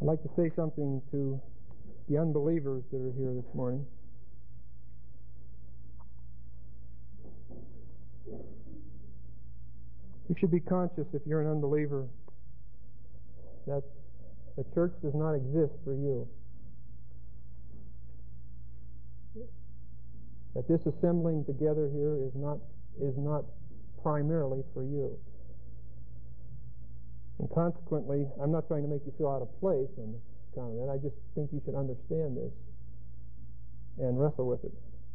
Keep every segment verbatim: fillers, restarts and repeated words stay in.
I'd like to say something to the unbelievers that are here this morning. You should be conscious, if you're an unbeliever, that the church does not exist for you. That this assembling together here is not is not primarily for you. And consequently, I'm not trying to make you feel out of place on account of that. I just think you should understand this and wrestle with it.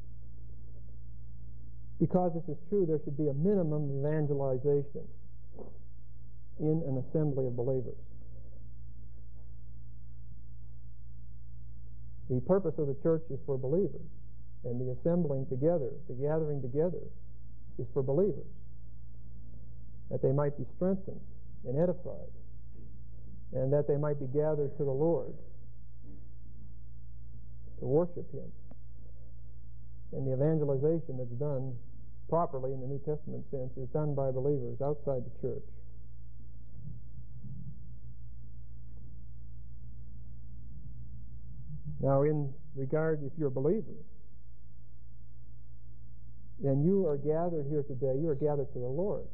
Because this is true, there should be a minimum evangelization in an assembly of believers. The purpose of the church is for believers, and the assembling together, the gathering together, is for believers, that they might be strengthened and edified, and that they might be gathered to the Lord to worship Him. And the evangelization that's done properly in the New Testament sense is done by believers outside the church. Now, in regard, if you're a believer, then you are gathered here today, you are gathered to the Lord.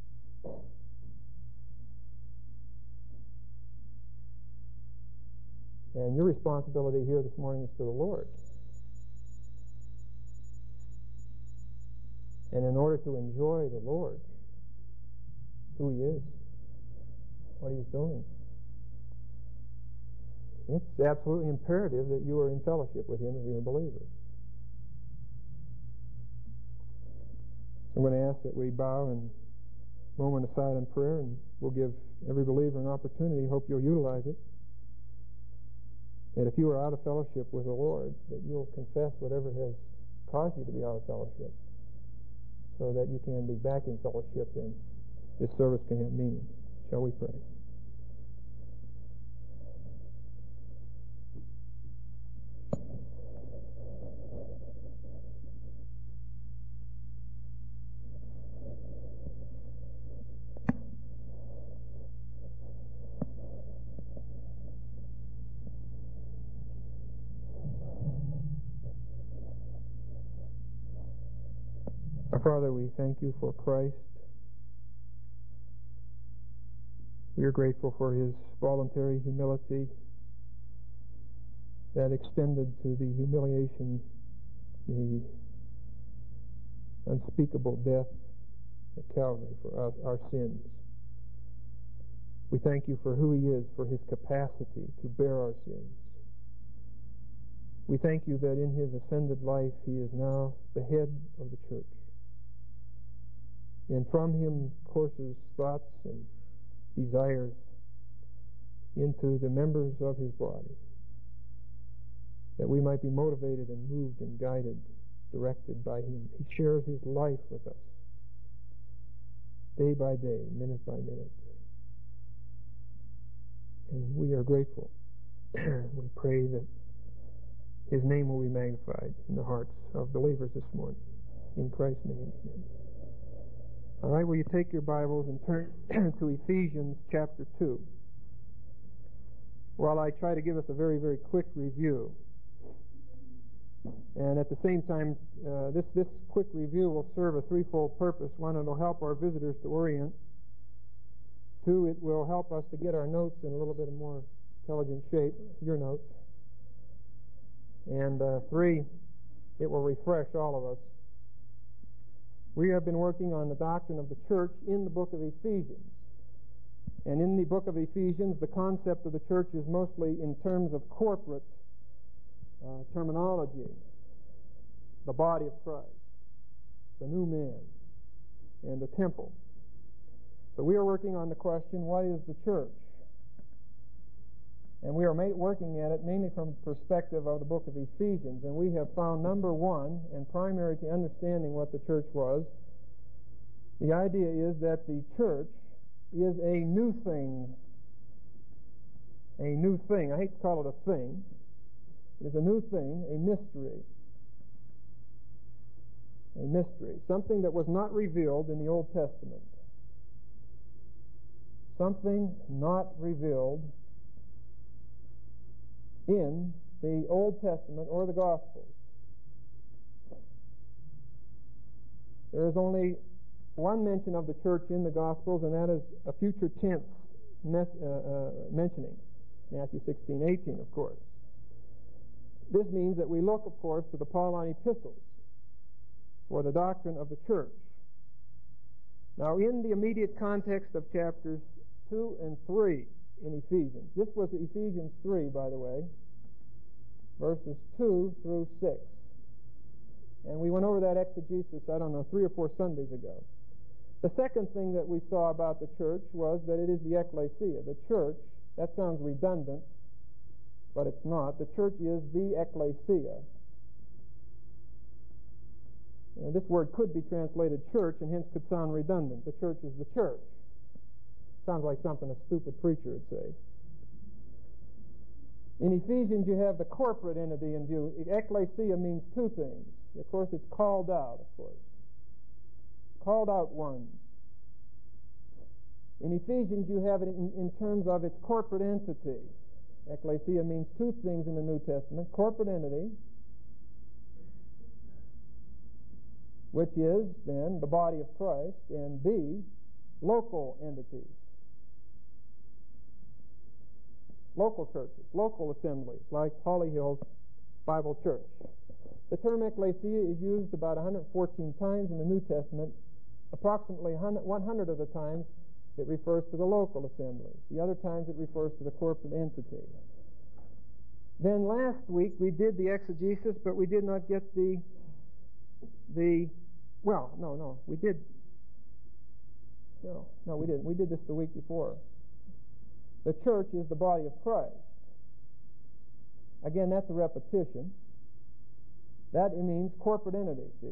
And your responsibility here this morning is to the Lord. And in order to enjoy the Lord, who He is, what He's doing, it's absolutely imperative that you are in fellowship with Him if you're a believer. I'm going to ask that we bow and moment of silent prayer, and we'll give every believer an opportunity. Hope you'll utilize it. And if you are out of fellowship with the Lord, that you'll confess whatever has caused you to be out of fellowship, so that you can be back in fellowship and this service can have meaning. Shall we pray? Our Father, we thank you for Christ. We are grateful for His voluntary humility that extended to the humiliation, the unspeakable death at Calvary for us, our sins. We thank you for who He is, for His capacity to bear our sins. We thank you that in His ascended life He is now the head of the church. And from Him courses thoughts and desires into the members of His body, that we might be motivated and moved and guided, directed by Him. He shares His life with us, day by day, minute by minute. And we are grateful. We pray that His name will be magnified in the hearts of believers this morning. In Christ's name, amen. All right, will you take your Bibles and turn to Ephesians chapter two, while I try to give us a very, very quick review. And at the same time, uh, this, this quick review will serve a threefold purpose. One, it will help our visitors to orient. Two, it will help us to get our notes in a little bit more intelligent shape, your notes. And uh, three, it will refresh all of us. We have been working on the doctrine of the church in the book of Ephesians. And in the book of Ephesians, the concept of the church is mostly in terms of corporate uh, terminology. The body of Christ, the new man, and the temple. So we are working on the question, what is the church? And we are ma- working at it mainly from the perspective of the book of Ephesians. And we have found, number one, and primary to understanding what the church was, the idea is that the church is a new thing. A new thing. I hate to call it a thing. It is a new thing, a mystery. A mystery. Something that was not revealed in the Old Testament. Something not revealed in the Old Testament or the Gospels. There is only one mention of the church in the Gospels, and that is a future tense mes- uh, uh, mentioning, Matthew sixteen, eighteen, of course. This means that we look, of course, to the Pauline epistles for the doctrine of the church. Now, in the immediate context of chapters two and three in Ephesians, this was Ephesians three, by the way, verses two through six. And we went over that exegesis, I don't know, three or four Sundays ago. The second thing that we saw about the church was that it is the ecclesia. The church, that sounds redundant, but it's not. The church is the ecclesia. Now, this word could be translated church and hence could sound redundant. The church is the church. Sounds like something a stupid preacher would say. In Ephesians, you have the corporate entity in view. Ecclesia means two things. Of course, it's called out, of course. Called out ones. In Ephesians, you have it in, in terms of its corporate entity. Ecclesia means two things in the New Testament. Corporate entity, which is, then, the body of Christ, and B, local entities. Local churches, local assemblies, like Holly Hills Bible Church. The term ecclesia is used about one hundred fourteen times in the New Testament. Approximately one hundred of the times it refers to the local assemblies. The other times it refers to the corporate entity. Then last week we did the exegesis, but we did not get the, the well, no, no, we did, no, no, we didn't. We did this the week before. The church is the body of Christ. Again, that's a repetition. That means corporate entity, see.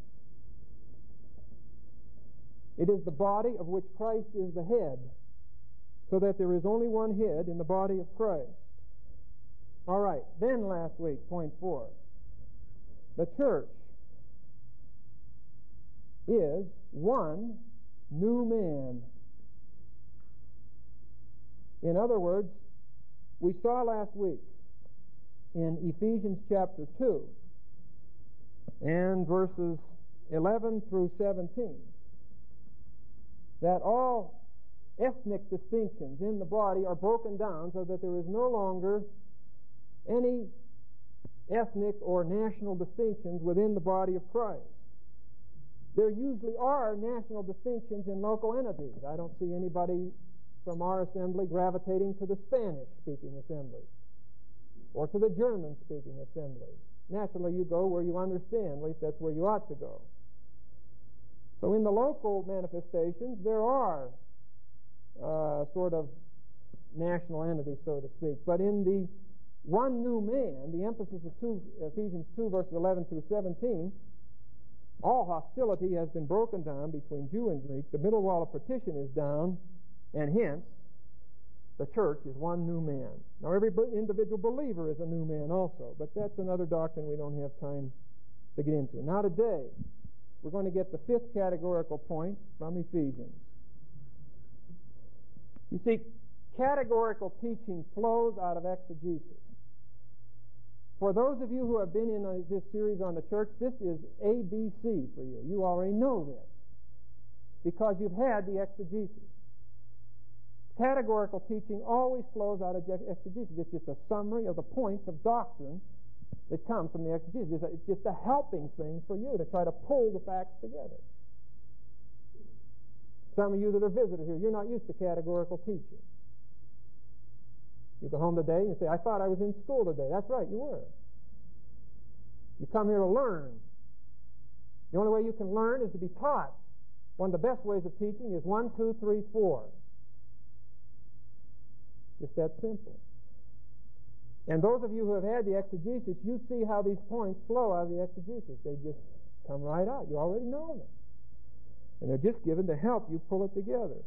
It is the body of which Christ is the head, so that there is only one head in the body of Christ. All right, then last week, point four. The church is one new man. In other words, we saw last week in Ephesians chapter two and verses eleven through seventeen that all ethnic distinctions in the body are broken down so that there is no longer any ethnic or national distinctions within the body of Christ. There usually are national distinctions in local entities. I don't see anybody from our assembly gravitating to the Spanish-speaking assembly or to the German-speaking assembly. Naturally, you go where you understand. At least that's where you ought to go. So in the local manifestations, there are uh, sort of national entities, so to speak. But in the one new man, the emphasis of two, Ephesians two, verses eleven through seventeen, all hostility has been broken down between Jew and Greek. The middle wall of partition is down, and hence, the church is one new man. Now, every individual believer is a new man also, but that's another doctrine we don't have time to get into. Now, today, we're going to get the fifth categorical point from Ephesians. You see, categorical teaching flows out of exegesis. For those of you who have been in uh, this series on the church, this is A B C for you. You already know this because you've had the exegesis. Categorical teaching always flows out of exegesis. It's just a summary of the points of doctrine that comes from the exegesis. It's just a helping thing for you to try to pull the facts together. Some of you that are visitors here, you're not used to categorical teaching. You go home today and you say, I thought I was in school today. That's right, you were. You come here to learn. The only way you can learn is to be taught. One of the best ways of teaching is one, two, three, four. Just that simple. And those of you who have had the exegesis, you see how these points flow out of the exegesis. They just come right out. You already know them. And they're just given to help you pull it together.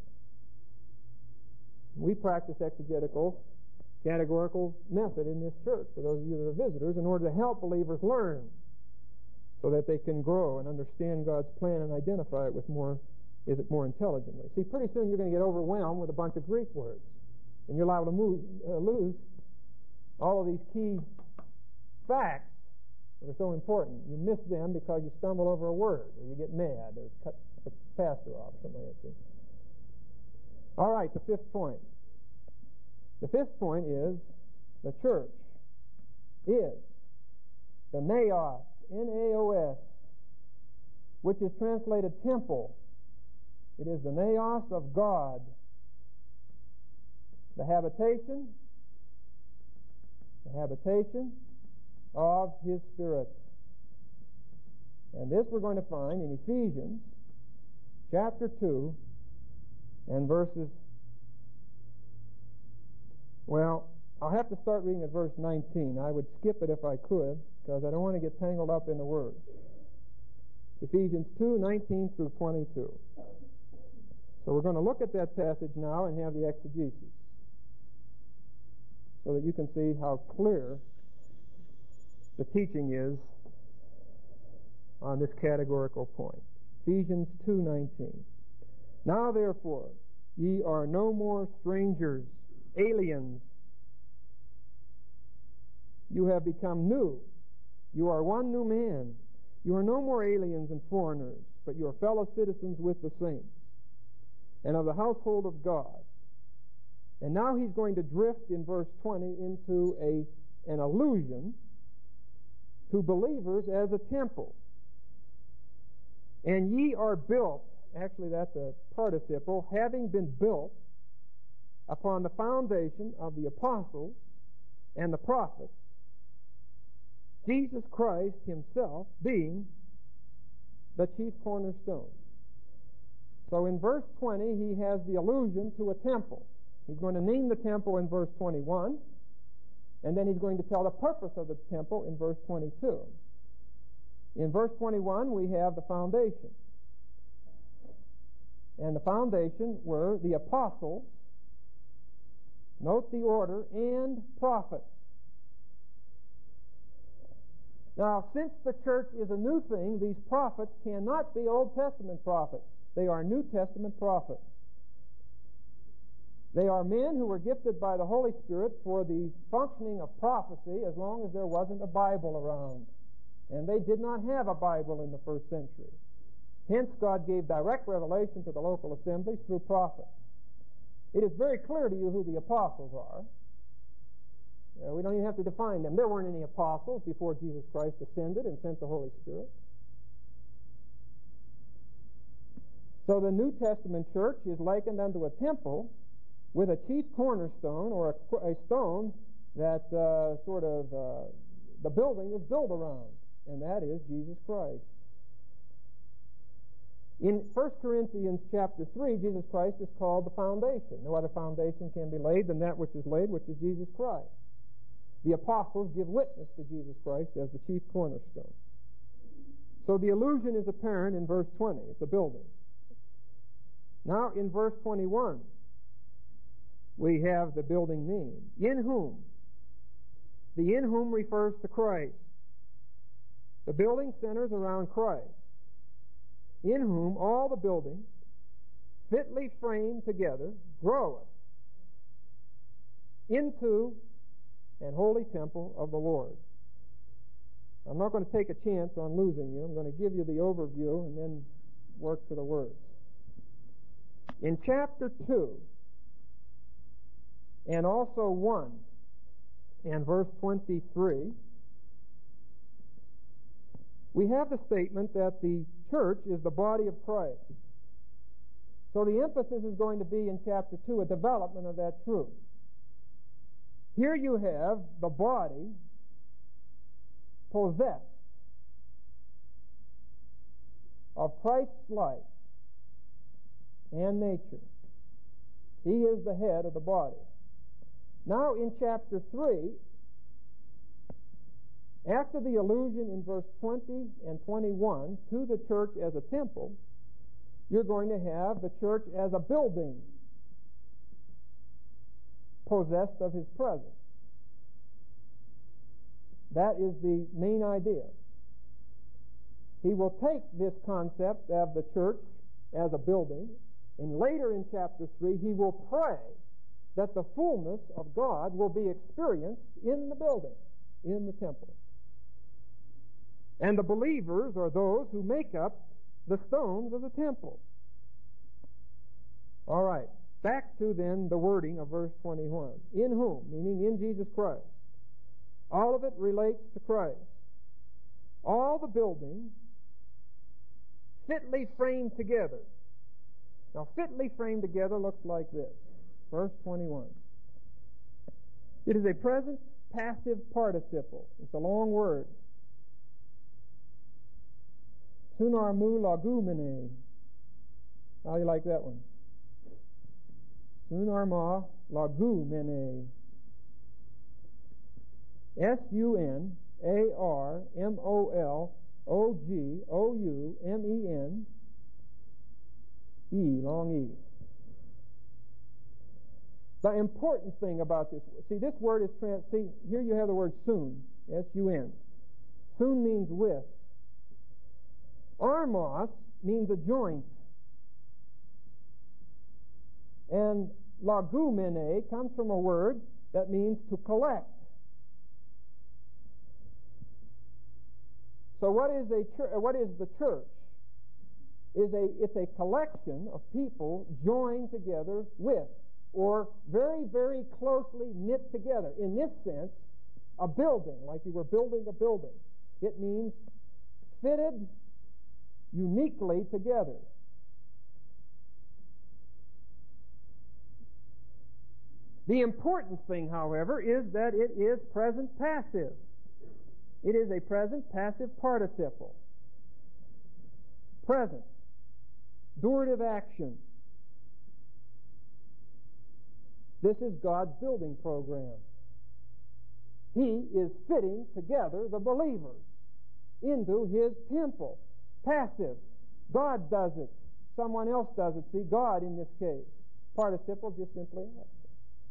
We practice exegetical, categorical method in this church, for those of you that are visitors, in order to help believers learn so that they can grow and understand God's plan and identify it with more, is it more intelligently. See, pretty soon you're going to get overwhelmed with a bunch of Greek words. And you're liable to move, uh, lose all of these key facts that are so important. You miss them because you stumble over a word, or you get mad, or cut the pastor off, or something like that. All right, the fifth point. The fifth point is the church is the naos, N A O S, which is translated temple. It is the naos of God, the habitation, the habitation of His Spirit. And this we're going to find in Ephesians chapter two and verses, well, I'll have to start reading at verse nineteen. I would skip it if I could, because I don't want to get tangled up in the words. Ephesians two, nineteen through twenty-two. So we're going to look at that passage now and have the exegesis, so that you can see how clear the teaching is on this categorical point. Ephesians two nineteen. Now therefore, ye are no more strangers, aliens. You have become new. You are one new man. You are no more aliens and foreigners, but you are fellow citizens with the saints and of the household of God. And now he's going to drift in verse twenty into a an allusion to believers as a temple. And ye are built, actually that's a participle, having been built upon the foundation of the apostles and the prophets, Jesus Christ Himself being the chief cornerstone. So in verse twenty, he has the allusion to a temple. He's going to name the temple in verse twenty-one, and then he's going to tell the purpose of the temple in verse twenty-two. In verse twenty-one, we have the foundation. And the foundation were the apostles, note the order, and prophets. Now, since the church is a new thing, these prophets cannot be Old Testament prophets. They are New Testament prophets. They are men who were gifted by the Holy Spirit for the functioning of prophecy as long as there wasn't a Bible around. And they did not have a Bible in the first century. Hence, God gave direct revelation to the local assemblies through prophets. It is very clear to you who the apostles are. Uh, we don't even have to define them. There weren't any apostles before Jesus Christ ascended and sent the Holy Spirit. So the New Testament church is likened unto a temple with a chief cornerstone, or a, a stone that uh, sort of uh, the building is built around, and that is Jesus Christ. In First Corinthians chapter three, Jesus Christ is called the foundation. No other foundation can be laid than that which is laid, which is Jesus Christ. The apostles give witness to Jesus Christ as the chief cornerstone. So the allusion is apparent in verse twenty. It's a building. Now in verse twenty-one, we have the building name. In whom? The in whom refers to Christ. The building centers around Christ, in whom all the building, fitly framed together, groweth into an holy temple of the Lord. I'm not going to take a chance on losing you. I'm going to give you the overview and then work to the words. In chapter two, and also one, and verse twenty-three, we have the statement that the church is the body of Christ. So the emphasis is going to be in chapter two, a development of that truth. Here you have the body possessed of Christ's life and nature. He is the head of the body. Now in chapter three, after the allusion in verse twenty and twenty-one to the church as a temple, you're going to have the church as a building possessed of His presence. That is the main idea. He will take this concept of the church as a building, and later in chapter three, he will pray that the fullness of God will be experienced in the building, in the temple. And the believers are those who make up the stones of the temple. All right, back to then the wording of verse twenty-one. In whom, meaning in Jesus Christ. All of it relates to Christ. All the building fitly framed together. Now, fitly framed together looks like this. Verse twenty-one. It is a present passive participle. It's a long word. Sunarmu lagumene. How do you like that one? Sunarma lagumene. S U N A R M O L O G O U M E N E, long E. The important thing about this, see, this word is, trans, see, here you have the word soon, S U N. Soon means with. Armos means a joint. And lagumene comes from a word that means to collect. So what is a church, what is the church? Is a it's a collection of people joined together with, or very, very closely knit together. In this sense, a building, like you were building a building. It means fitted uniquely together. The important thing, however, is that it is present passive. It is a present passive participle. Present. Durative action. This is God's building program. He is fitting together the believers into His temple. Passive. God does it. Someone else does it. See, God in this case. Participle, just simply action.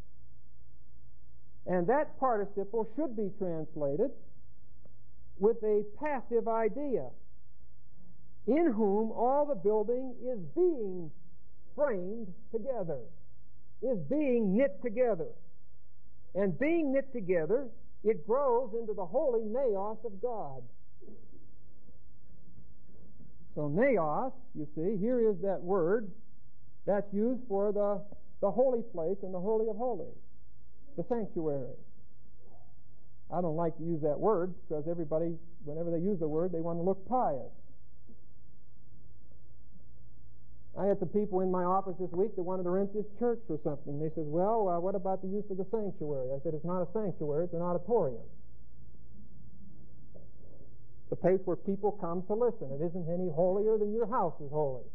And that participle should be translated with a passive idea. In whom all the building is being framed together. Is being knit together. And being knit together, it grows into the holy naos of God. So naos, you see, here is that word that's used for the, the holy place and the Holy of Holies, the sanctuary. I don't like to use that word because everybody, whenever they use the word, they want to look pious. I had some people in my office this week that wanted to rent this church for something. They said, well, uh, what about the use of the sanctuary? I said, it's not a sanctuary, it's an auditorium. It's a place where people come to listen. It isn't any holier than your house is holy.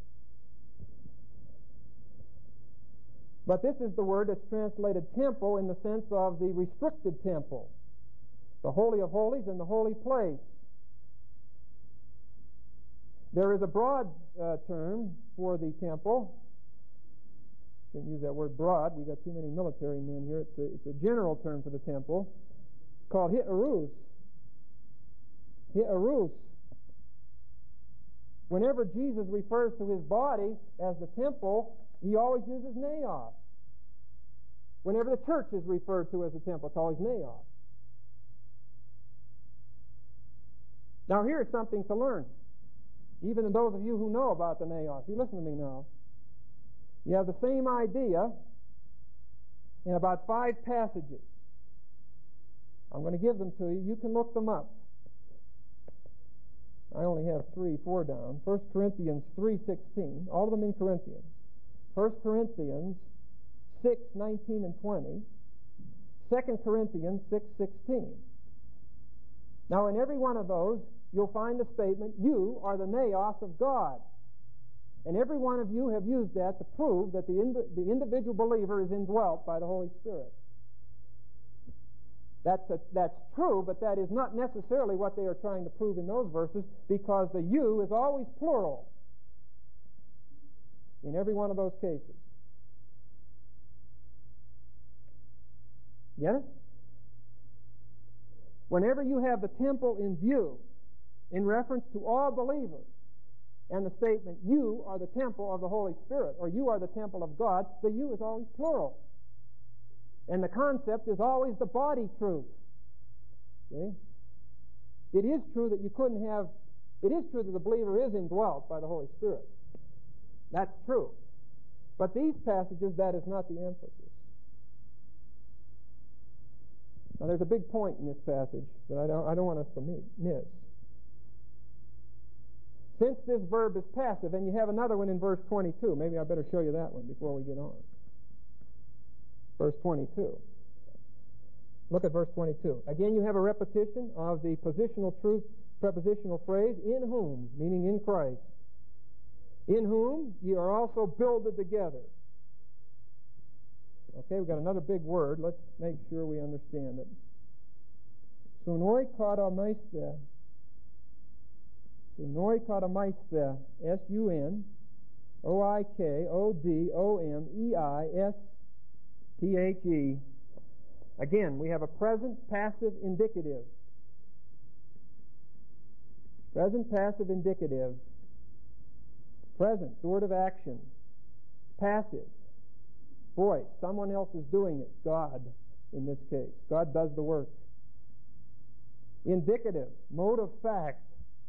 But this is the word that's translated temple in the sense of the restricted temple. The Holy of Holies and the holy place. There is a broad uh, term for the temple. Shouldn't use that word broad. We've got too many military men here. It's a, it's a general term for the temple. It's called hierus. Hierus. Whenever Jesus refers to His body as the temple, He always uses naos. Whenever the church is referred to as a temple, it's always naos. Now here's something to learn. Even in those of you who know about the naos, you listen to me now. You have the same idea in about five passages. I'm going to give them to you. You can look them up. I only have three, four down. First Corinthians three sixteen, all of them in Corinthians. First Corinthians six nineteen and twenty. Second Corinthians six sixteen. Now, in every one of those, you'll find the statement, you are the naos of God. And every one of you have used that to prove that the, ind- the individual believer is indwelt by the Holy Spirit. That's, a, that's true, but that is not necessarily what they are trying to prove in those verses, because the you is always plural in every one of those cases. Get it? Whenever you have the temple in view, in reference to all believers, and the statement, you are the temple of the Holy Spirit, or you are the temple of God, the you is always plural. And the concept is always the body truth. See? It is true that you couldn't have, it is true that the believer is indwelt by the Holy Spirit. That's true. But these passages, that is not the emphasis. Now there's a big point in this passage that I don't, I don't want us to meet, miss. Since this verb is passive, and you have another one in verse twenty-two, maybe I better show you that one before we get on. Verse twenty-two. Look at verse twenty-two. Again, you have a repetition of the positional truth prepositional phrase, in whom, meaning in Christ. In whom ye are also builded together. Okay, we've got another big word. Let's make sure we understand it. Sunoi katamaisthe. Sunoi katamaisthe. S U N O I K O D O M E I S T H E. Again, we have a present passive indicative. Present passive indicative. Present, sort of action. Passive. Voice. Someone else is doing it. God, in this case. God does the work. Indicative. Mode of fact.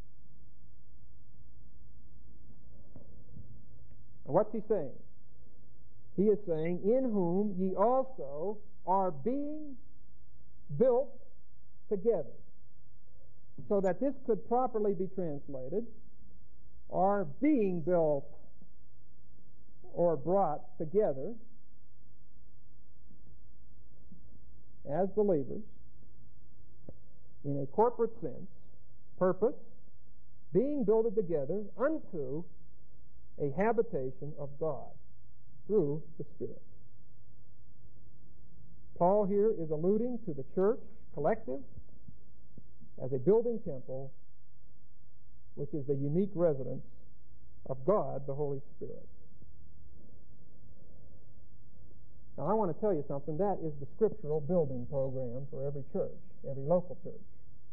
What's he saying? He is saying, in whom ye also are being built together. So that this could properly be translated, are being built or brought together as believers in a corporate sense, purpose, being builded together unto a habitation of God through the Spirit. Paul here is alluding to the church collective as a building temple, which is the unique residence of God, the Holy Spirit. Now, I want to tell you something. That is the scriptural building program for every church, every local church.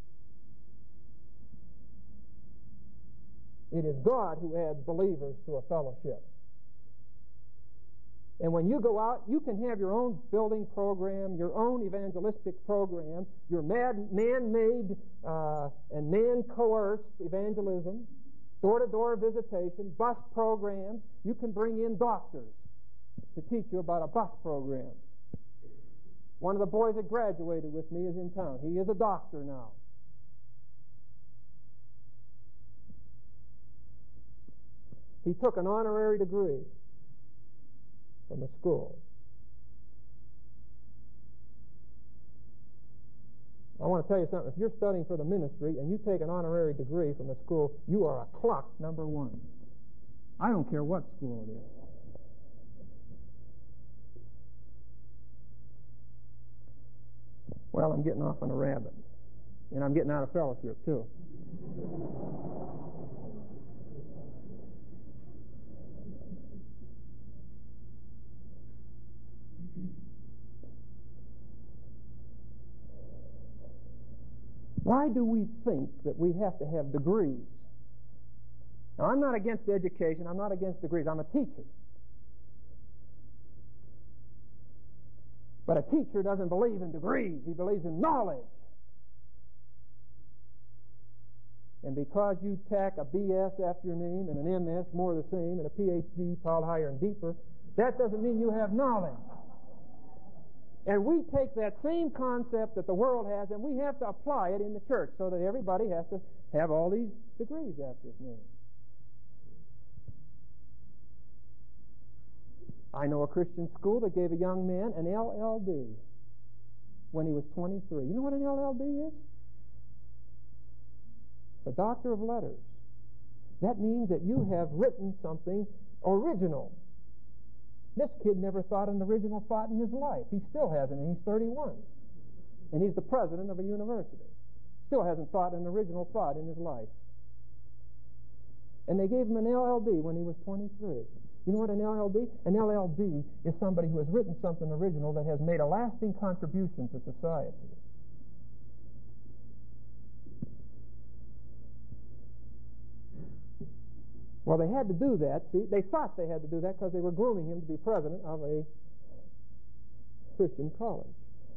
It is God who adds believers to a fellowship. And when you go out, you can have your own building program, your own evangelistic program, your mad, man-made uh, and man-coerced evangelism, door-to-door visitation, bus programs. You can bring in doctors to teach you about a bus program. One of the boys that graduated with me is in town. He is a doctor now. He took an honorary degree from a school. I want to tell you something. If you're studying for the ministry and you take an honorary degree from a school, you are a clock number one. I don't care what school it is. Well, I'm getting off on a rabbit. And I'm getting out of fellowship, too. Why do we think that we have to have degrees? Now, I'm not against education. I'm not against degrees. I'm a teacher. But a teacher doesn't believe in degrees. He believes in knowledge. And because you tack a B S after your name and an M S, more of the same, and a P H D, piled higher and deeper, that doesn't mean you have knowledge. And we take that same concept that the world has, and we have to apply it in the church so that everybody has to have all these degrees after his name. I know a Christian school that gave a young man an L L D when he was twenty-three. You know what an L L D is? It's a Doctor of Letters. That means that you have written something original. This kid never thought an original thought in his life. He still hasn't, and he's thirty-one. And he's the president of a university. Still hasn't thought an original thought in his life. And they gave him an L L D when he was twenty-three. You know what an L L D? An L L D is somebody who has written something original that has made a lasting contribution to society. Well, they had to do that. See, they thought they had to do that because they were grooming him to be president of a Christian college.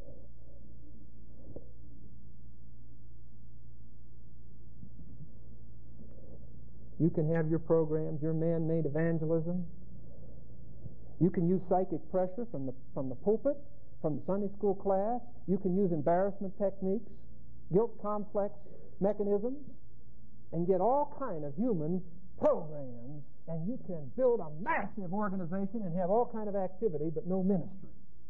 You can have your programs, your man-made evangelism. You can use psychic pressure from the, from the pulpit, from the Sunday school class. You can use embarrassment techniques, guilt complex mechanisms, and get all kind of human programs, and you can build a massive organization and have all kind of activity, but no ministry.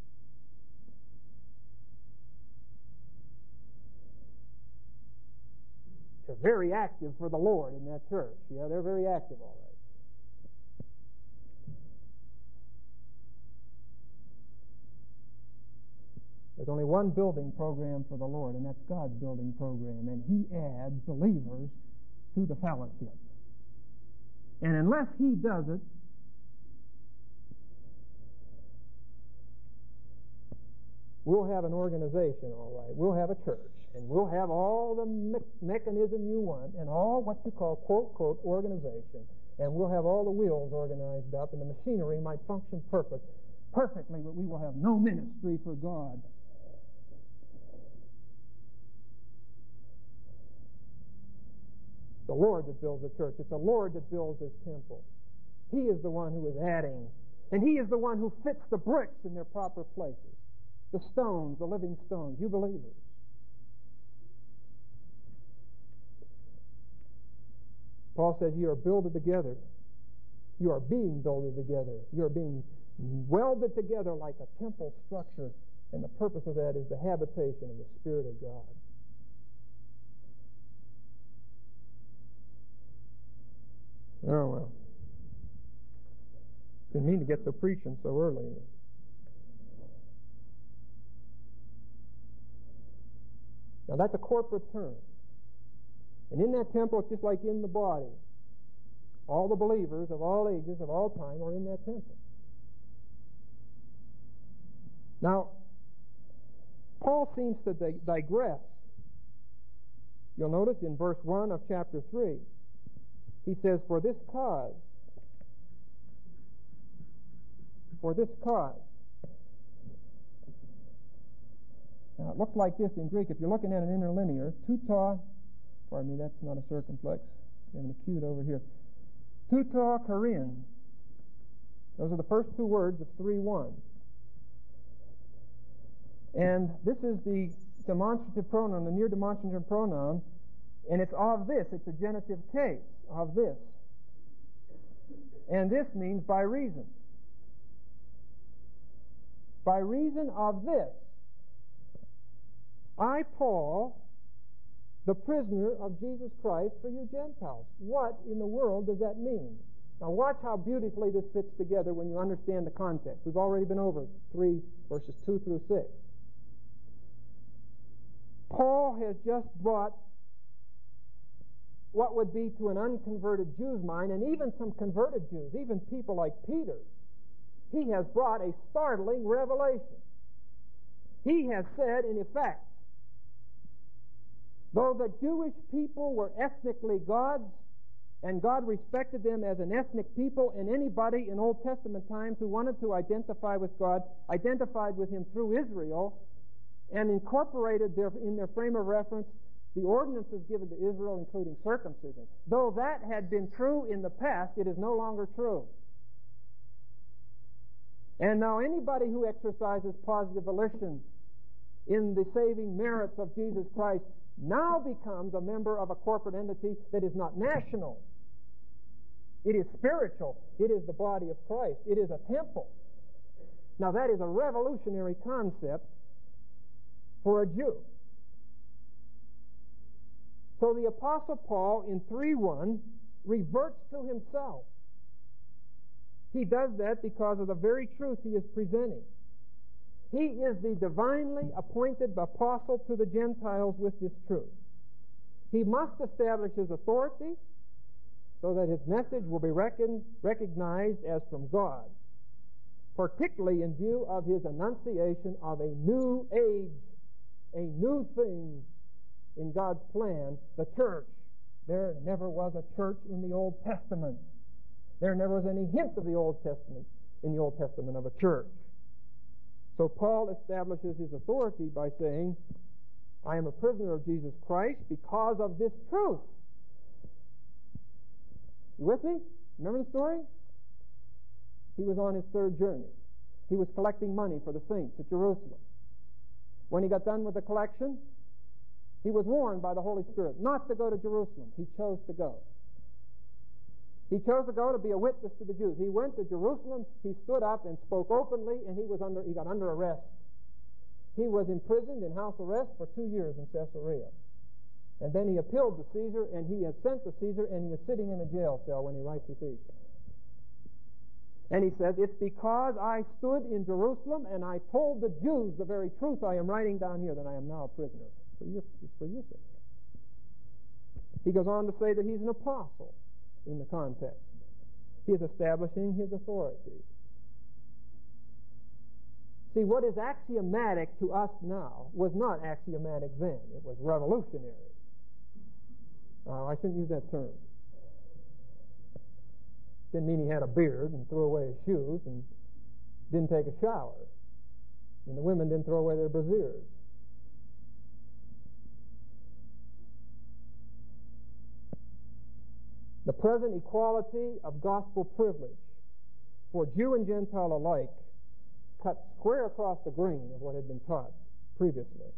They're very active for the Lord in that church. Yeah, they're very active, all right. There's only one building program for the Lord, and that's God's building program, and He adds believers to the fellowship. And unless He does it, we'll have an organization, all right. We'll have a church, and we'll have all the me- mechanism you want, and all what you call, quote, quote, organization. And we'll have all the wheels organized up, and the machinery might function perfect, perfectly, but we will have no ministry for God. The Lord that builds the church. It's the Lord that builds His temple. He is the one who is adding. And He is the one who fits the bricks in their proper places. The stones, the living stones. You believers. Paul says you are builded together. You are being builded together. You are being welded together like a temple structure. And the purpose of that is the habitation of the Spirit of God. Oh, well. Didn't mean to get to preaching so early. Now, that's a corporate term. And in that temple, it's just like in the body. All the believers of all ages, of all time, are in that temple. Now, Paul seems to dig- digress. You'll notice in verse one of chapter three, he says, for this cause, for this cause. Now, it looks like this in Greek. If you're looking at an interlinear, tuta, pardon me, that's not a circumflex. I have an acute over here. Tuta karin. Those are the first two words of three one. And this is the demonstrative pronoun, the near demonstrative pronoun, and it's of this. It's a genitive case, of this. And this means by reason. By reason of this, I, Paul, the prisoner of Jesus Christ for you Gentiles. What in the world does that mean? Now watch how beautifully this fits together when you understand the context. We've already been over three verses two through six. Paul has just brought what would be to an unconverted Jew's mind, and even some converted Jews, even people like Peter, he has brought a startling revelation. He has said, in effect, though the Jewish people were ethnically God's, and God respected them as an ethnic people, and anybody in Old Testament times who wanted to identify with God identified with Him through Israel, and incorporated their, in their frame of reference the ordinances given to Israel, including circumcision. Though that had been true in the past, it is no longer true. And now anybody who exercises positive volition in the saving merits of Jesus Christ now becomes a member of a corporate entity that is not national. It is spiritual. It is the body of Christ. It is a temple. Now that is a revolutionary concept for a Jew. So the Apostle Paul in three one reverts to himself. He does that because of the very truth he is presenting. He is the divinely appointed apostle to the Gentiles with this truth. He must establish his authority so that his message will be reckoned, recognized as from God, particularly in view of his annunciation of a new age, a new thing in God's plan, the church. There never was a church in the Old Testament. There never was any hint of the Old Testament, in the Old Testament, of a church. So Paul establishes his authority by saying, I am a prisoner of Jesus Christ because of this truth. You with me? Remember the story? He was on his third journey. He was collecting money for the saints at Jerusalem. When he got done with the collection, he was warned by the Holy Spirit not to go to Jerusalem. He chose to go. He chose to go to be a witness to the Jews. He went to Jerusalem, he stood up and spoke openly, and he was under he got under arrest. He was imprisoned in house arrest for two years in Caesarea. And then he appealed to Caesar, and he is sent to Caesar, and he is sitting in a jail cell when he writes Ephesians. And he says, it's because I stood in Jerusalem and I told the Jews the very truth I am writing down here that I am now a prisoner. For your, for your sake. He goes on to say that he's an apostle in the context. He is establishing his authority. See, what is axiomatic to us now was not axiomatic then. It was revolutionary. Uh, I shouldn't use that term. Didn't mean he had a beard and threw away his shoes and didn't take a shower. And the women didn't throw away their brassieres. The present equality of gospel privilege for Jew and Gentile alike cut square across the grain of what had been taught previously.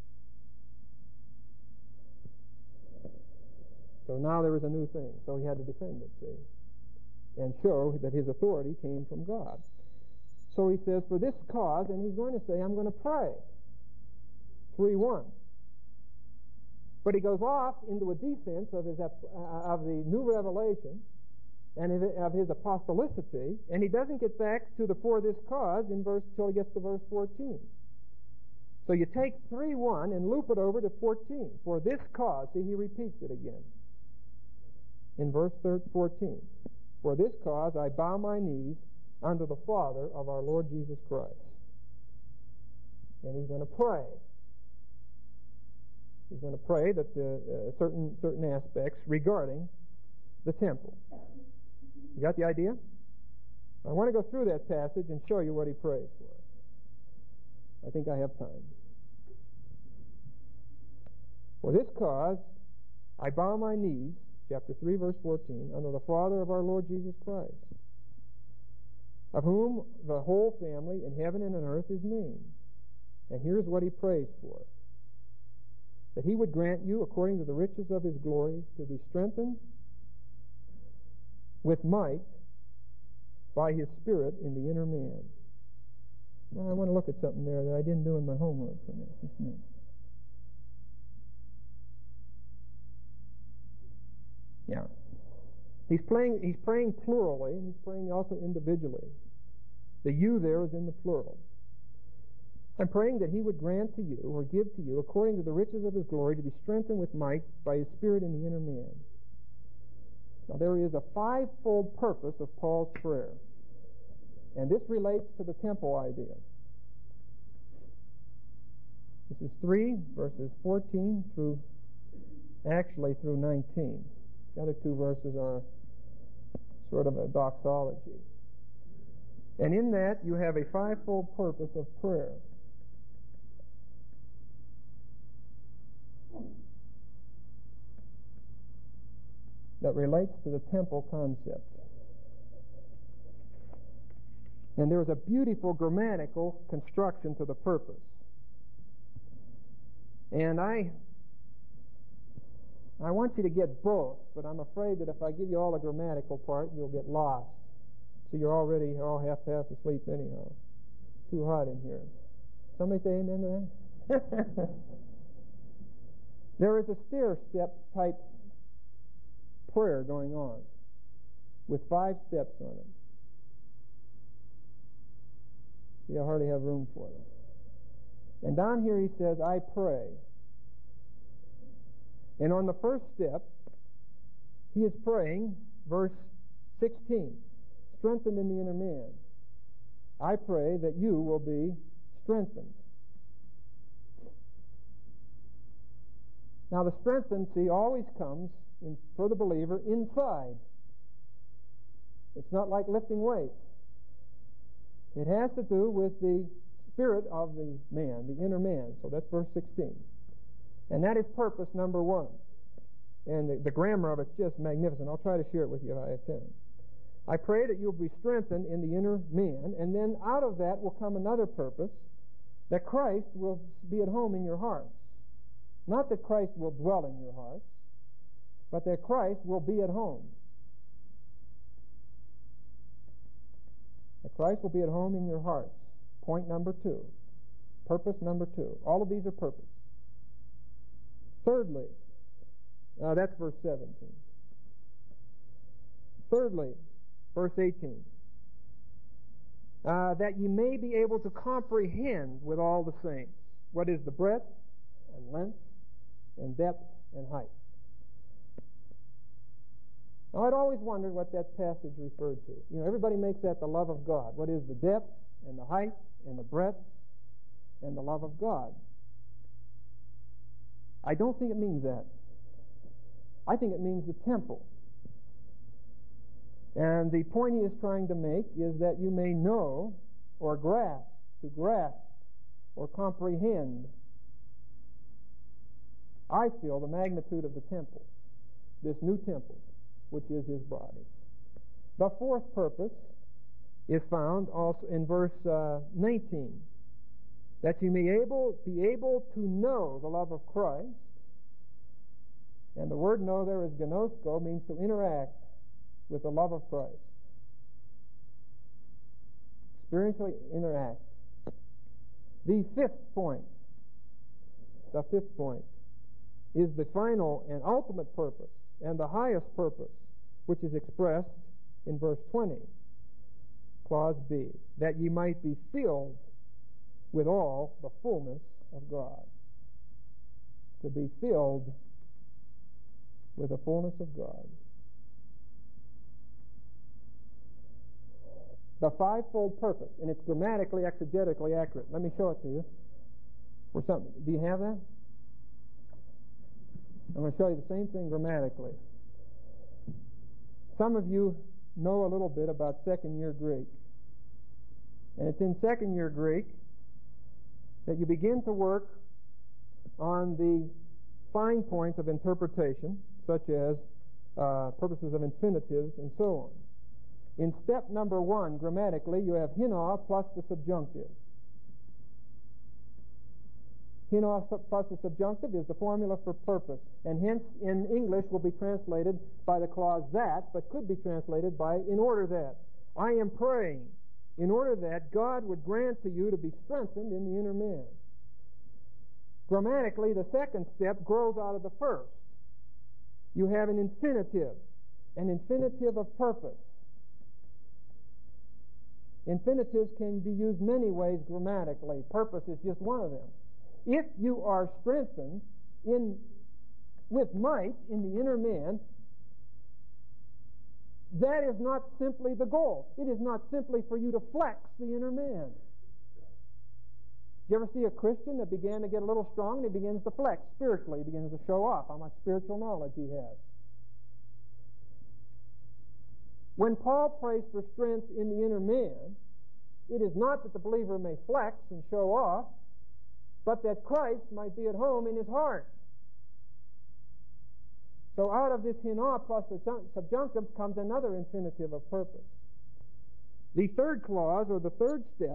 So now there is a new thing. So he had to defend it, see, and show that his authority came from God. So he says, for this cause, and he's going to say, I'm going to pray. three one. But he goes off into a defense of his uh, of the new revelation and of his apostolicity, and he doesn't get back to the for this cause in verse till he gets to verse fourteen. So you take three one and loop it over to fourteen. For this cause, see, he repeats it again in verse fourteen. For this cause I bow my knees unto the Father of our Lord Jesus Christ. And he's going to pray. He's going to pray that the uh, certain certain aspects regarding the temple. You got the idea? I want to go through that passage and show you what he prays for. I think I have time. For this cause I bow my knees, chapter three, verse fourteen, unto the Father of our Lord Jesus Christ, of whom the whole family in heaven and on earth is named. And here's what he prays for. That he would grant you, according to the riches of his glory, to be strengthened with might by his Spirit in the inner man. Now, I want to look at something there that I didn't do in my homework for this. Just a minute. Yeah. He's playing, he's praying plurally, and he's praying also individually. The you there is in the plural. I'm praying that he would grant to you, or give to you, according to the riches of his glory, to be strengthened with might by his Spirit in the inner man. Now, there is a fivefold purpose of Paul's prayer, and this relates to the temple idea. This is three, verses fourteen through, actually through nineteen. The other two verses are sort of a doxology. And in that, you have a fivefold purpose of prayer. That relates to the temple concept. And there is a beautiful grammatical construction to the purpose. And I I want you to get both, but I'm afraid that if I give you all the grammatical part, you'll get lost. So you're already all half half asleep anyhow. It's too hot in here. Somebody say amen to that? There is a stair-step type prayer going on with five steps on it. See, I hardly have room for them. And down here he says, I pray. And on the first step, he is praying, verse sixteen, strengthened in the inner man. I pray that you will be strengthened. Now the strengthened, see, always comes in, for the believer inside. It's not like lifting weights. It has to do with the spirit of the man, the inner man. So that's verse sixteen. And that is purpose number one. And the, the grammar of it's just magnificent. I'll try to share it with you if I have time. I pray that you'll be strengthened in the inner man, and then out of that will come another purpose, that Christ will be at home in your hearts. Not that Christ will dwell in your hearts, but that Christ will be at home. That Christ will be at home in your hearts. Point number two. Purpose number two. All of these are purpose. Thirdly, uh, that's verse seventeen. Thirdly, verse eighteen. Uh, that ye may be able to comprehend with all the saints what is the breadth and length and depth and height. Now, I'd always wondered what that passage referred to. You know, everybody makes that the love of God. What is the depth and the height and the breadth and the love of God? I don't think it means that. I think it means the temple. And the point he is trying to make is that you may know or grasp, to grasp or comprehend, I feel, the magnitude of the temple, this new temple, which is his body. The fourth purpose is found also in verse uh, nineteen, that you may able, be able to know the love of Christ. And the word know there is gnosko, means to interact with the love of Christ. Experientially interact. The fifth point, the fifth point, is the final and ultimate purpose and the highest purpose, which is expressed in verse twenty, clause B, that ye might be filled with all the fullness of God. To be filled with the fullness of God. The fivefold purpose, and it's grammatically, exegetically accurate. Let me show it to you. For some, do you have that? I'm going to show you the same thing grammatically. Some of you know a little bit about second year Greek. And it's in second year Greek that you begin to work on the fine points of interpretation, such as uh, purposes of infinitives and so on. In step number one, grammatically, you have hino plus the subjunctive. Hino plus the subjunctive is the formula for purpose, and hence in English will be translated by the clause that, but could be translated by in order that. I am praying in order that God would grant to you to be strengthened in the inner man. Grammatically, the second step grows out of the first. You have an infinitive, an infinitive of purpose. Infinitives can be used many ways grammatically. Purpose is just one of them. If you are strengthened in with might in the inner man, that is not simply the goal. It is not simply for you to flex the inner man. You ever see a Christian that began to get a little strong and he begins to flex spiritually? He begins to show off how much spiritual knowledge he has. When Paul prays for strength in the inner man, it is not that the believer may flex and show off, but that Christ might be at home in his heart. So out of this hino plus the subjunctive comes another infinitive of purpose. The third clause, or the third step,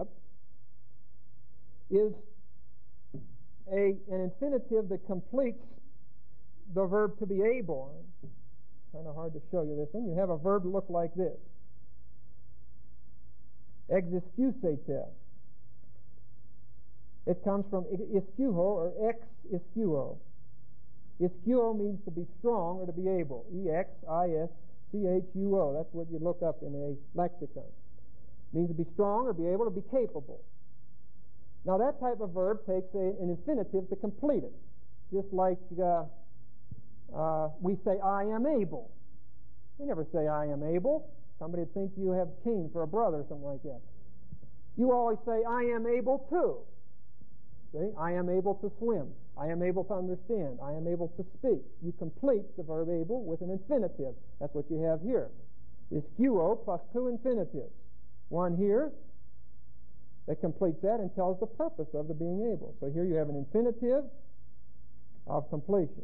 is a, an infinitive that completes the verb to be able. Kind of hard to show you this one. You have a verb that looks like this. Exiscusete. It comes from iscuo or ex iscuo. Iscuo means to be strong or to be able. E X I S C H U O. That's what you look up in a lexicon. It means to be strong or be able to be capable. Now that type of verb takes a, an infinitive to complete it. Just like uh, uh, we say, I am able. We never say, I am able. Somebody would think you have Cain for a brother or something like that. You always say, I am able to. See? I am able to swim. I am able to understand. I am able to speak. You complete the verb able with an infinitive. That's what you have here. Iscuo plus two infinitives. One here, that completes that and tells the purpose of the being able. So here you have an infinitive of completion,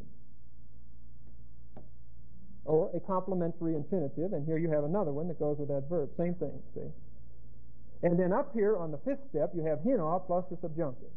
or a complementary infinitive, and here you have another one that goes with that verb. Same thing, see? And then up here on the fifth step, you have hino plus the subjunctive.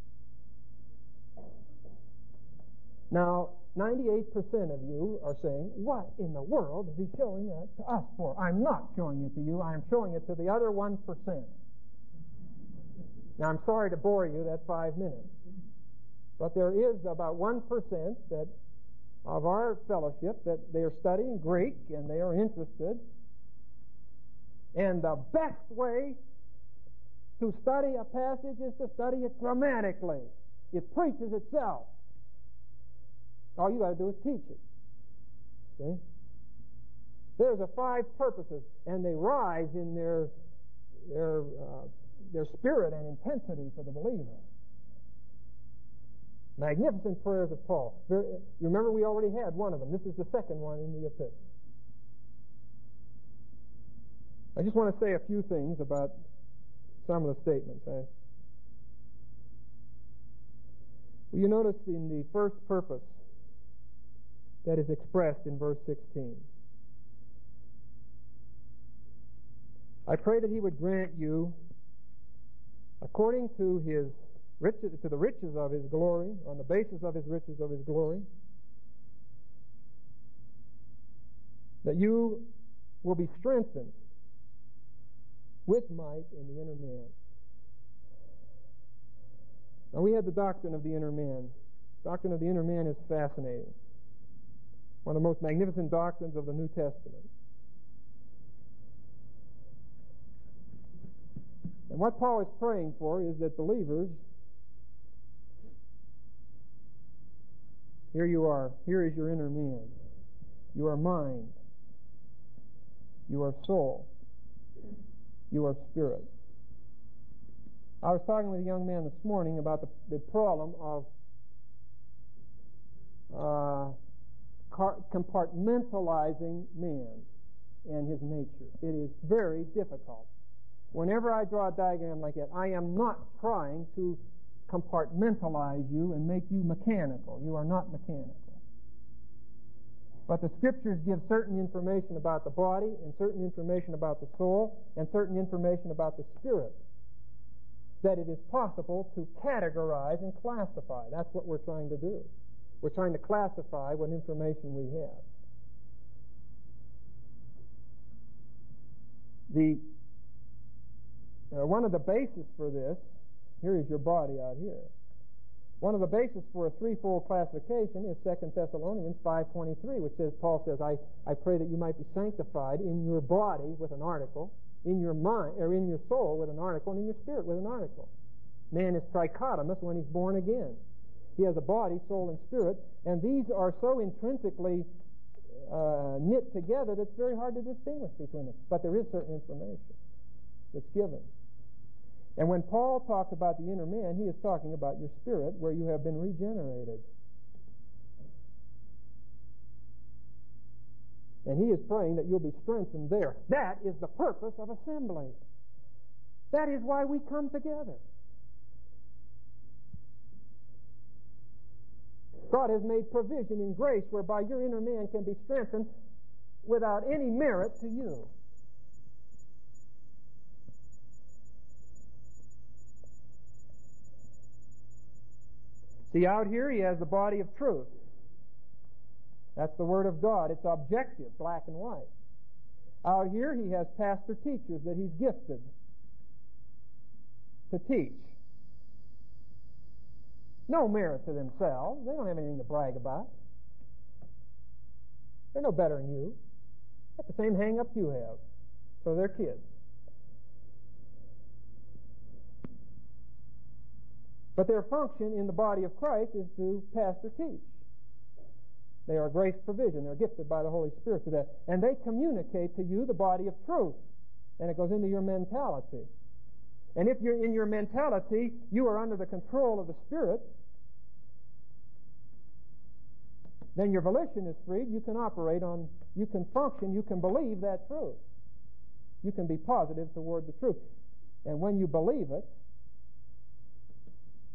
Now, ninety-eight percent of you are saying, what in the world is he showing that to us for? I'm not showing it to you. I'm showing it to the other one percent. Now, I'm sorry to bore you. That's five minutes. But there is about one percent that of our fellowship that they are studying Greek and they are interested. And the best way to study a passage is to study it grammatically. It preaches itself. All you got to do is teach it. See? There's a five purposes, and they rise in their their uh, their spirit and intensity for the believer. Magnificent prayers of Paul. Very, you remember we already had one of them. This is the second one in the epistle. I just want to say a few things about some of the statements. Eh? Well, you notice in the first purpose that is expressed in verse sixteen. I pray that he would grant you, according to his riches, to the riches of his glory, on the basis of his riches of his glory, that you will be strengthened with might in the inner man. Now, we had the doctrine of the inner man. Doctrine of the inner man is fascinating. One of the most magnificent doctrines of the New Testament. And what Paul is praying for is that believers, here you are, here is your inner man. You are mind. You are soul. You are spirit. I was talking with a young man this morning about the, the problem of uh, compartmentalizing man and his nature. It is very difficult. Whenever I draw a diagram like that, I am not trying to compartmentalize you and make you mechanical. You are not mechanical. But the Scriptures give certain information about the body and certain information about the soul and certain information about the spirit that it is possible to categorize and classify. That's what we're trying to do. We're trying to classify what information we have. The uh, one of the bases for this, here is your body out here. One of the bases for a threefold classification is Second Thessalonians five twenty-three, which says, Paul says, I, I pray that you might be sanctified in your body with an article, in your mind, or in your soul with an article, and in your spirit with an article. Man is trichotomous when he's born again. He has a body, soul, and spirit, and these are so intrinsically uh, knit together that it's very hard to distinguish between them. But there is certain information that's given. And when Paul talks about the inner man, he is talking about your spirit, where you have been regenerated. And he is praying that you'll be strengthened there. That is the purpose of assembly. That is why we come together. God has made provision in grace whereby your inner man can be strengthened without any merit to you. See, out here he has the body of truth. That's the Word of God. It's objective, black and white. Out here he has pastor teachers that he's gifted to teach. No merit to themselves. They don't have anything to brag about. They're no better than you. They have the same hang-ups you have. So they're kids. But their function in the body of Christ is to pastor teach. They are grace provision. They're gifted by the Holy Spirit to that. And they communicate to you the body of truth. And it goes into your mentality. And if you're in your mentality, you are under the control of the Spirit, then your volition is freed. You can operate on, you can function, you can believe that truth. You can be positive toward the truth. And when you believe it,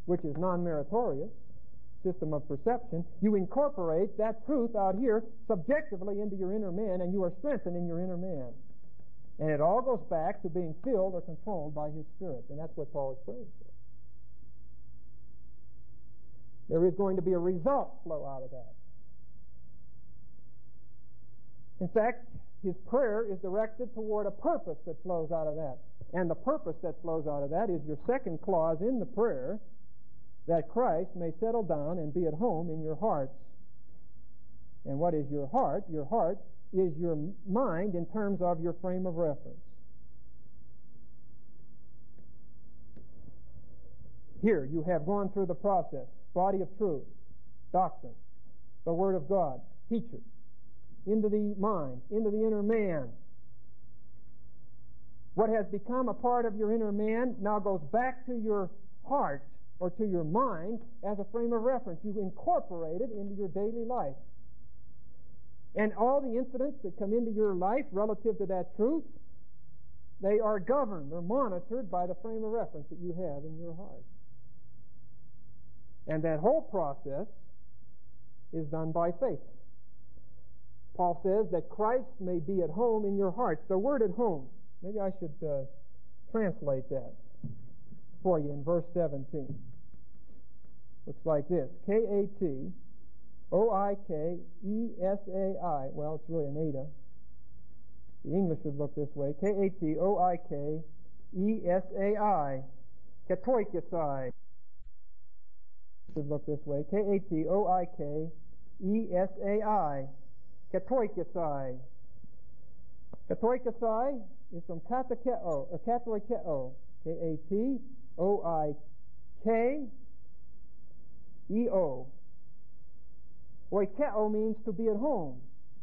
which is non-meritorious system of perception, you incorporate that truth out here subjectively into your inner man, and you are strengthened in your inner man. And it all goes back to being filled or controlled by His Spirit, and that's what Paul is praying for. There is going to be a result flow out of that. In fact, his prayer is directed toward a purpose that flows out of that. And the purpose that flows out of that is your second clause in the prayer, that Christ may settle down and be at home in your hearts. And what is your heart? Your heart is your mind in terms of your frame of reference. Here you have gone through the process. Body of truth, doctrine, the Word of God, teachers, into the mind, into the inner man. What has become a part of your inner man now goes back to your heart or to your mind as a frame of reference. You incorporate it into your daily life. And all the incidents that come into your life relative to that truth, they are governed or monitored by the frame of reference that you have in your heart. And that whole process is done by faith. Paul says that Christ may be at home in your hearts. The word at home, maybe I should uh, translate that for you in verse seventeen. Looks like this. K A T O I K E S A I. Well, it's really an eta. The English would look this way. K A T O I K E S A I. Katoikosai. Would look this way. K A T O I K E S A I. Katoikosai. Katoikosai is from katakeo, or katoikeo. K A T O I K E O. Oikeo means to be at home.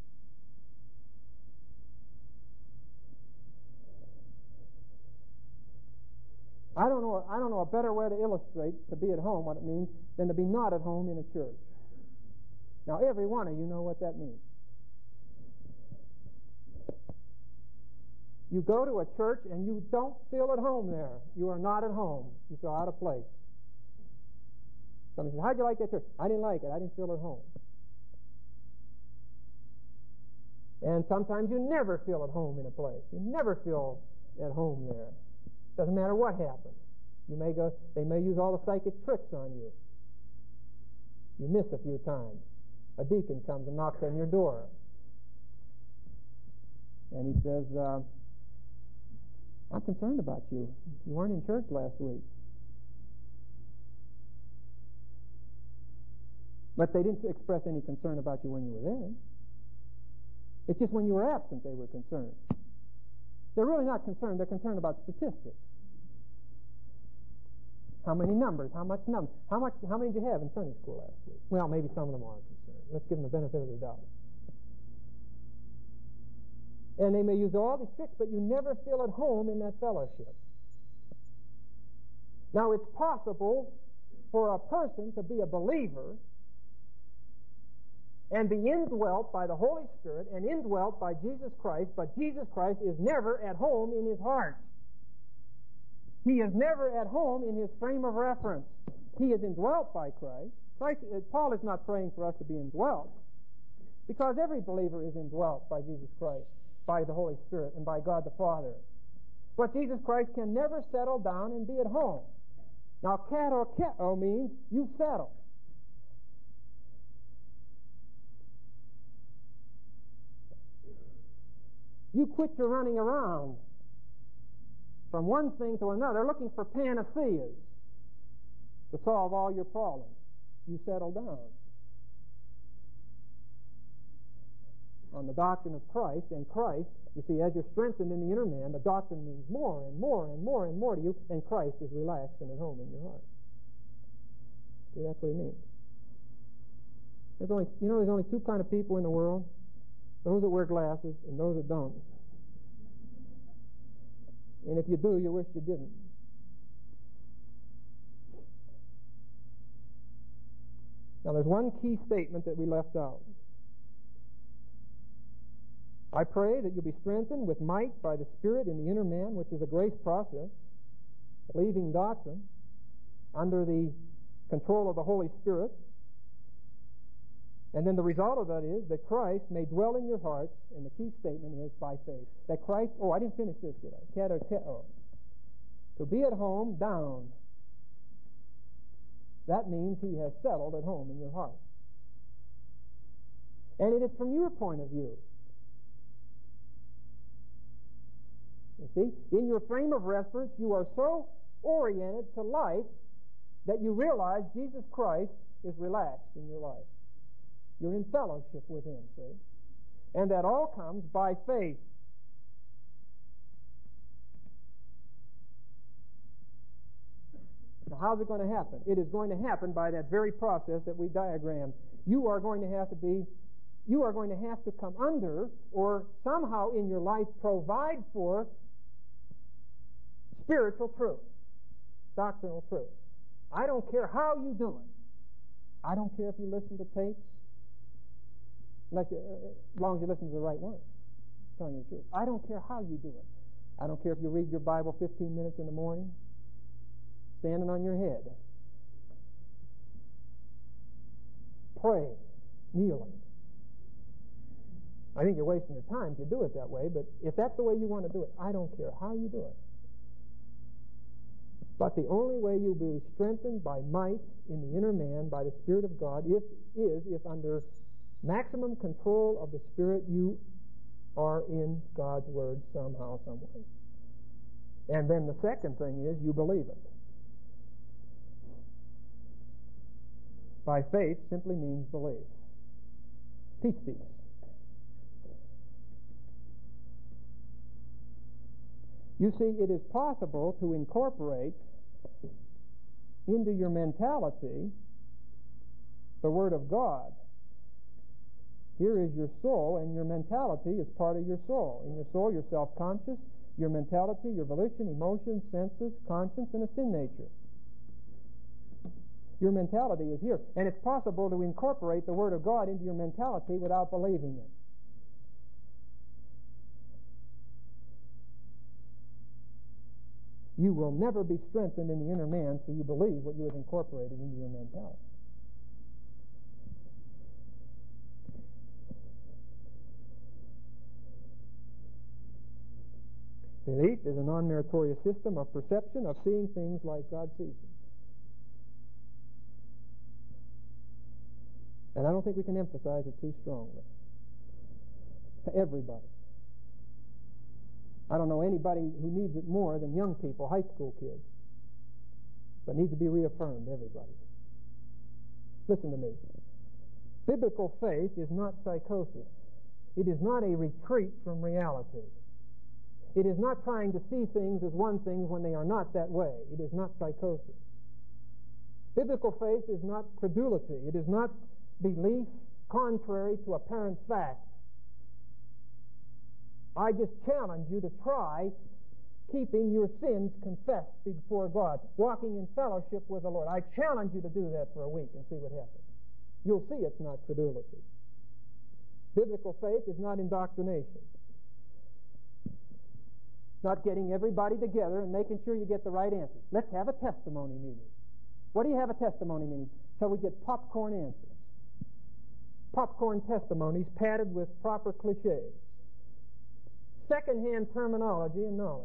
I don't know. I don't know a better way to illustrate to be at home what it means than to be not at home in a church. Now, every one of you know what that means. You go to a church and you don't feel at home there. You are not at home. You feel out of place. Somebody says, "How'd you like that church?" "I didn't like it. I didn't feel at home." And sometimes you never feel at home in a place. You never feel at home there. Doesn't matter what happens. You may go. They may use all the psychic tricks on you. You miss a few times. A deacon comes and knocks on your door, and he says, uh, "I'm concerned about you. You weren't in church last week." But they didn't express any concern about you when you were there. It's just when you were absent they were concerned. They're really not concerned. They're concerned about statistics. How many numbers? How much numbers? How much? How many did you have in Sunday school last week? Well, maybe some of them are concerned. Let's give them the benefit of the doubt. And they may use all these tricks, but you never feel at home in that fellowship. Now, it's possible for a person to be a believer and be indwelt by the Holy Spirit and indwelt by Jesus Christ, but Jesus Christ is never at home in his heart. He is never at home in his frame of reference. He is indwelt by Christ. Christ uh, Paul is not praying for us to be indwelt, because every believer is indwelt by Jesus Christ, by the Holy Spirit, and by God the Father. But Jesus Christ can never settle down and be at home. Now, katokeo means you settle. You quit your running around from one thing to another looking for panaceas to solve all your problems. You settle down on the doctrine of Christ, and Christ, you see, as you're strengthened in the inner man, the doctrine means more and more and more and more to you, and Christ is relaxed and at home in your heart. See, that's what he means. There's only, you know, there's only two kind of people in the world. Those that wear glasses and those that don't. And if you do, you wish you didn't. Now, there's one key statement that we left out. I pray that you'll be strengthened with might by the Spirit in the inner man, which is a grace process, leaving doctrine, under the control of the Holy Spirit. And then the result of that is that Christ may dwell in your hearts, and the key statement is by faith. That Christ, oh, I didn't finish this, did I? Katerteo. To be at home, down. That means he has settled at home in your heart. And it is from your point of view. You see, in your frame of reference, you are so oriented to life that you realize Jesus Christ is relaxed in your life. You're in fellowship with him, see? And that all comes by faith. Now, how's it going to happen? It is going to happen by that very process that we diagrammed. You are going to have to be, you are going to have to come under, or somehow in your life provide for, spiritual truth, doctrinal truth. I don't care how you do it. I don't care if you listen to tapes, unless you, as long as you listen to the right one. I'm telling you the truth. I don't care how you do it. I don't care if you read your Bible fifteen minutes in the morning, standing on your head, praying, kneeling. I think you're wasting your time if you do it that way, but if that's the way you want to do it, I don't care how you do it. But the only way you'll be strengthened by might in the inner man by the Spirit of God if, is if under maximum control of the Spirit you are in God's Word somehow, some way. And then the second thing is you believe it. By faith simply means believe. Peace, peace. You see, it is possible to incorporate into your mentality the Word of God. Here is your soul, and your mentality is part of your soul. In your soul, you're self-conscious, your mentality, your volition, emotions, senses, conscience, and a sin nature. Your mentality is here. And it's possible to incorporate the Word of God into your mentality without believing it. You will never be strengthened in the inner man till you believe what you have incorporated into your mentality. Belief is a non-meritorious system of perception, of seeing things like God sees them. And I don't think we can emphasize it too strongly. To everybody. I don't know anybody who needs it more than young people, high school kids. But needs to be reaffirmed, everybody. Listen to me. Biblical faith is not psychosis. It is not a retreat from reality. It is not trying to see things as one thing when they are not that way. It is not psychosis. Biblical faith is not credulity. It is not belief contrary to apparent fact. I just challenge you to try keeping your sins confessed before God, walking in fellowship with the Lord. I challenge you to do that for a week and see what happens. You'll see it's not credulity. Biblical faith is not indoctrination. Not getting everybody together and making sure you get the right answers. Let's have a testimony meeting. What do you have a testimony meeting? So we get popcorn answers. Popcorn testimonies padded with proper cliches. Second-hand terminology and knowledge.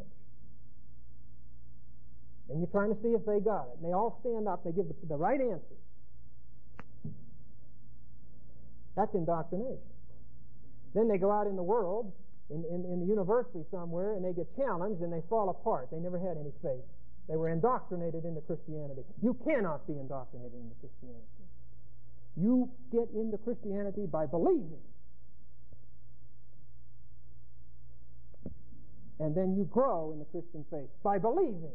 And you're trying to see if they got it. And they all stand up. They give the, the right answers. That's indoctrination. Then they go out in the world, in, in, in the university somewhere, and they get challenged and they fall apart. They never had any faith. They were indoctrinated into Christianity. You cannot be indoctrinated into Christianity. You get into Christianity by believing. And then you grow in the Christian faith by believing.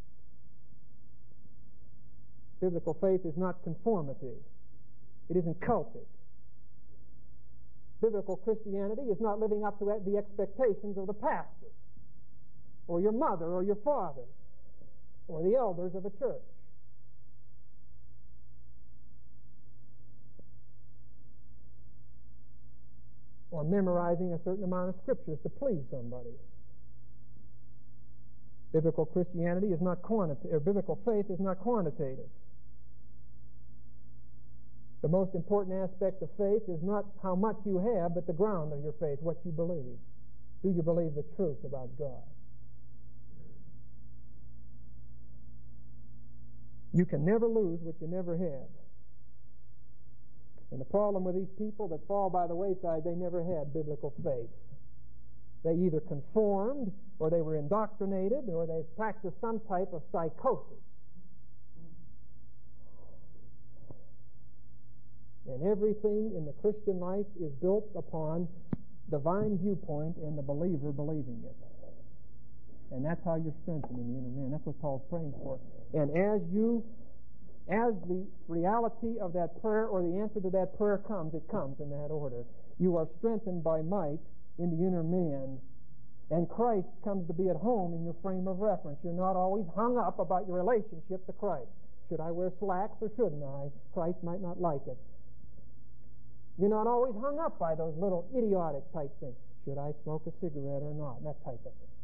Biblical faith is not conformity. It isn't cultic. Biblical Christianity is not living up to the expectations of the pastor or your mother or your father or the elders of a church. Or memorizing a certain amount of scriptures to please somebody. Biblical Christianity is not quantitative, or biblical faith is not quantitative. The most important aspect of faith is not how much you have, but the ground of your faith, what you believe. Do you believe the truth about God? You can never lose what you never had. And the problem with these people that fall by the wayside, they never had biblical faith. They either conformed, or they were indoctrinated, or they practiced some type of psychosis. And everything in the Christian life is built upon divine viewpoint and the believer believing it. And that's how you're strengthened in the inner man. That's what Paul's praying for. And as you, as the reality of that prayer or the answer to that prayer comes, it comes in that order. You are strengthened by might in the inner man, and Christ comes to be at home in your frame of reference. You're not always hung up about your relationship to Christ. Should I wear slacks or shouldn't I? Christ might not like it. You're not always hung up by those little idiotic type things. Should I smoke a cigarette or not? That type of thing.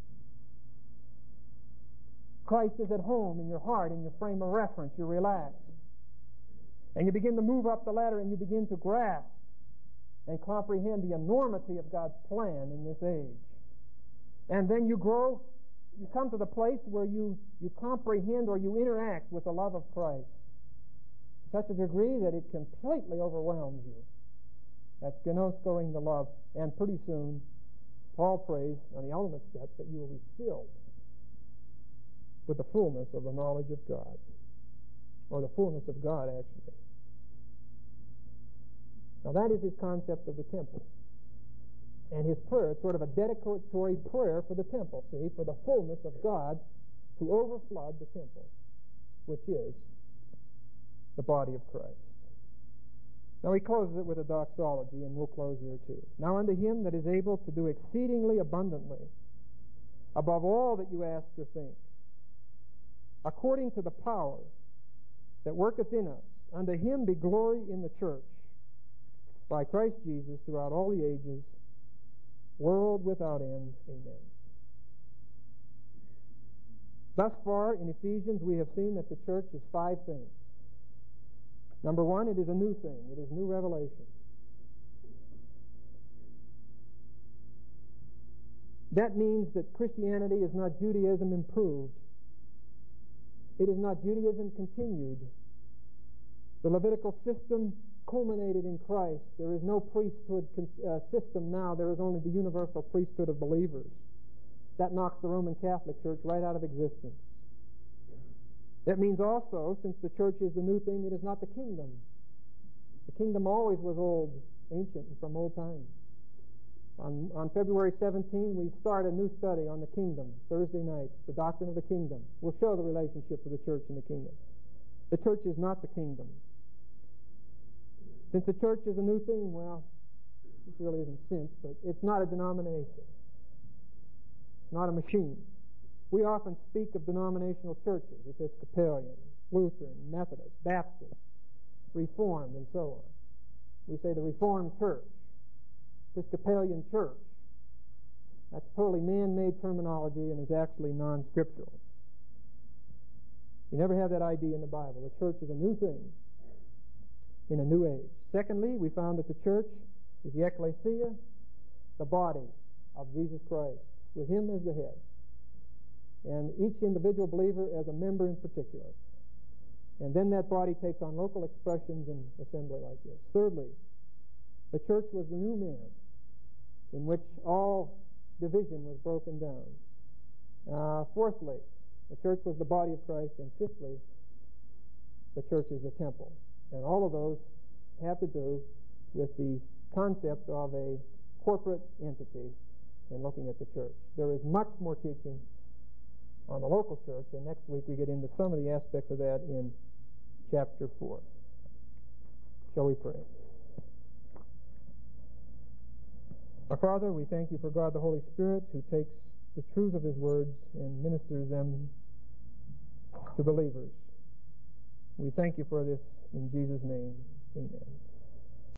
Christ is at home in your heart, in your frame of reference. You're relaxed. And you begin to move up the ladder and you begin to grasp and comprehend the enormity of God's plan in this age. And then you grow, you come to the place where you, you comprehend or you interact with the love of Christ to such a degree that it completely overwhelms you. That's gnoskoing the love. And pretty soon, Paul prays on the ultimate step that you will be filled with the fullness of the knowledge of God, or the fullness of God, actually. Now that is his concept of the temple. And his prayer, it's sort of a dedicatory prayer for the temple, see, for the fullness of God to overflood the temple, which is the body of Christ. Now he closes it with a doxology, and we'll close there too. Now unto him that is able to do exceedingly abundantly, above all that you ask or think, according to the power that worketh in us, unto him be glory in the church, by Christ Jesus, throughout all the ages, world without end. Amen. Thus far in Ephesians we have seen that the church is five things. Number one, it is a new thing. It is new revelation. That means that Christianity is not Judaism improved. It is not Judaism continued. The Levitical system culminated in Christ. There is no priesthood uh, system now. There is only the universal priesthood of believers. That knocks the Roman Catholic Church right out of existence. That means also, since the church is the new thing, it is not the kingdom. The kingdom always was old, ancient, and from old times. On, on February seventeenth, we start a new study on the kingdom, Thursday nights, the doctrine of the kingdom. We'll show the relationship of the church and the kingdom. The church is not the kingdom. Since the church is a new thing, well, this really isn't since, but it's not a denomination. It's not a machine. We often speak of denominational churches, Episcopalian, Lutheran, Methodist, Baptist, Reformed, and so on. We say the Reformed Church, Episcopalian Church. That's totally man-made terminology and is actually non-scriptural. You never have that idea in the Bible. The church is a new thing in a new age. Secondly, we found that the church is the ecclesia, the body of Jesus Christ, with him as the head, and each individual believer as a member in particular. And then that body takes on local expressions in assembly like this. Thirdly, the church was the new man in which all division was broken down. Uh, fourthly, the church was the body of Christ. And fifthly, the church is the temple. And all of those have to do with the concept of a corporate entity in looking at the church. There is much more teaching on the local church, and next week we get into some of the aspects of that in chapter four. Shall we pray? Our Father, we thank you for God the Holy Spirit, who takes the truth of his words and ministers them to believers. We thank you for this in Jesus' name. Amen.